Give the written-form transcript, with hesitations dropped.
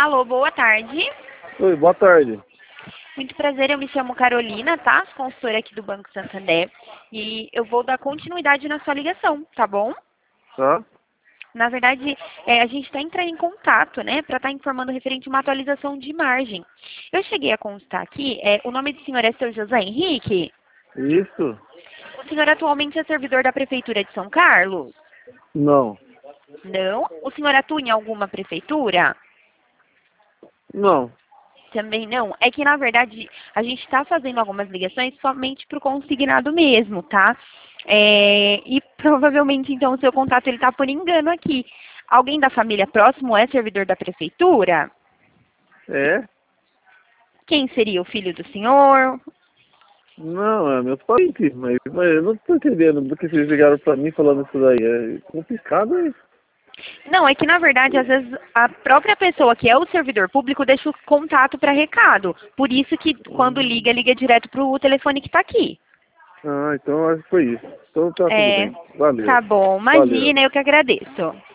Alô, boa tarde. Oi, boa tarde. Muito prazer, eu me chamo Carolina, tá? Consultora aqui do Banco Santander. E eu vou dar continuidade na sua ligação, tá bom? Tá? Na verdade, a gente está entrando em contato, né, para estar informando referente a uma atualização de margem. Eu cheguei a constar aqui, o nome do senhor é seu José Henrique? Isso? O senhor atualmente é servidor da Prefeitura de São Carlos? Não. Não? O senhor atua em alguma prefeitura? Não. Também não. É que, na verdade, a gente está fazendo algumas ligações somente para o consignado mesmo, tá? E provavelmente, então, o seu contato ele está por engano aqui. Alguém da família próximo é servidor da prefeitura? É? Quem seria o filho do senhor? Não, é meus parentes, mas eu não tô entendendo do que vocês ligaram pra mim falando isso daí. É complicado isso. Não, é que, na verdade, às vezes, a própria pessoa que é o servidor público deixa o contato para recado. Por isso que, quando liga, liga direto para o telefone que está aqui. Ah, então acho que foi isso. Então tá tudo bem. Valeu. Tá bom. Valeu. Imagina, eu que agradeço.